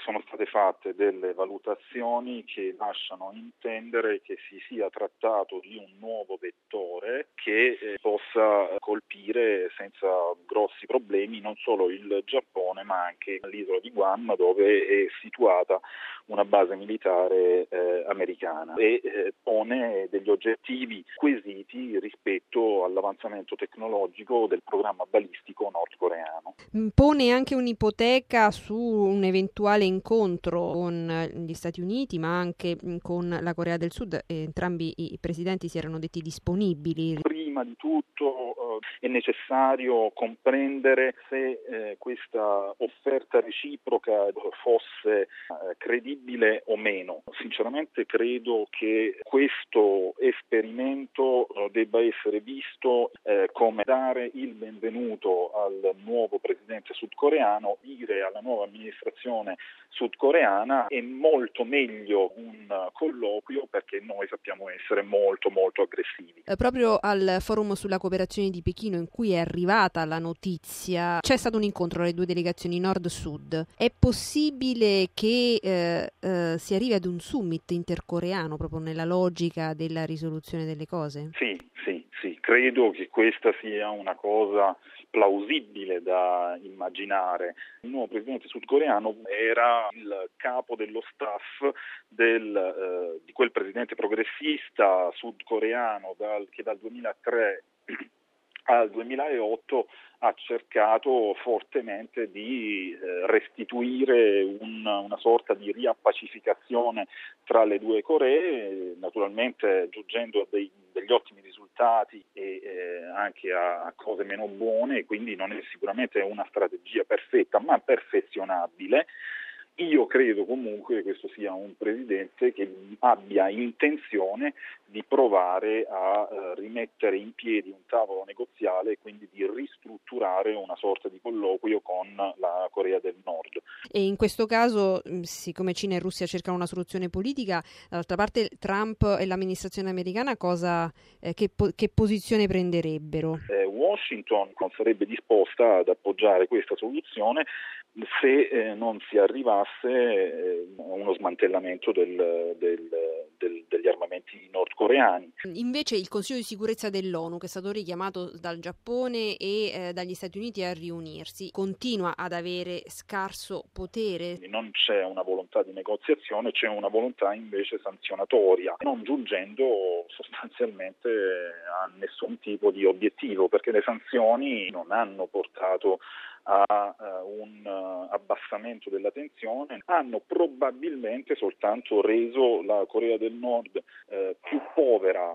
sono state fatte delle valutazioni che lasciano intendere che si sia trattato di un nuovo vettore che possa colpire senza grossi problemi non solo il Giappone ma anche l'isola di Guam, dove è situata una base militare americana e pone degli oggettivi quesiti rispetto all'avanzamento tecnologico del programma balistico nordcoreano. Pone anche un'ipoteca su un eventuale incontro con gli Stati Uniti, ma anche con la Corea del Sud. Entrambi i presidenti si erano detti disponibili. Prima di tutto è necessario comprendere se questa offerta reciproca fosse credibile o meno. Sinceramente credo che questo esperimento debba essere visto come dare il benvenuto al nuovo presidente sudcoreano, dire alla nuova amministrazione sudcoreana è molto meglio un colloquio perché noi sappiamo essere molto molto aggressivi. Proprio al forum sulla cooperazione di Pechino, in cui è arrivata la notizia, c'è stato un incontro tra le due delegazioni nord-sud. È possibile che si arrivi ad un summit intercoreano proprio nella logica della risoluzione delle cose? Sì, credo che questa sia una cosa plausibile da immaginare. Il nuovo presidente sudcoreano era il capo dello staff di quel presidente progressista sudcoreano che dal 2003 al 2008 ha cercato fortemente di restituire una sorta di riappacificazione tra le due Coree, naturalmente giungendo a degli ottimi risultati e anche a cose meno buone, quindi non è sicuramente una strategia perfetta, ma perfezionabile. Io credo comunque che questo sia un presidente che abbia intenzione di provare a rimettere in piedi un tavolo negoziale e quindi di ristrutturare una sorta di colloquio con la Corea del Nord. E in questo caso, siccome Cina e Russia cercano una soluzione politica, dall'altra parte Trump e l'amministrazione americana che posizione prenderebbero? Washington non sarebbe disposta ad appoggiare questa soluzione se non si arrivasse a uno smantellamento degli armamenti nordcoreani. Invece il Consiglio di sicurezza dell'ONU, che è stato richiamato dal Giappone e dagli Stati Uniti a riunirsi, continua ad avere scarso potere. Non c'è una volontà di negoziazione, c'è una volontà invece sanzionatoria, non giungendo sostanzialmente a nessun tipo di obiettivo, perché le sanzioni non hanno portato a un abbassamento della tensione, hanno probabilmente soltanto reso la Corea del Nord più povera